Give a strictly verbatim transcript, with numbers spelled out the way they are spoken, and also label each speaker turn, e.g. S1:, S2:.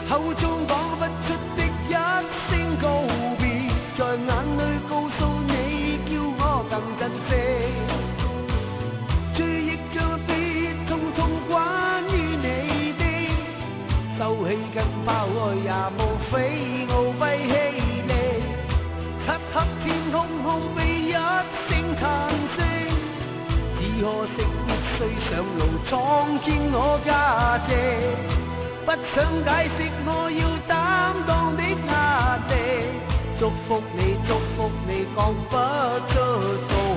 S1: 口中講不出的一聲告別，在眼裏告訴你，叫我更珍惜。追憶將非通通關於你的，收起跟拋開也無非傲卑欺你。漆黑天空空被一聲嘆息，只可惜必須上路闖見我價值。不想解釋我要擔當的壓力，祝福你祝福你講不出。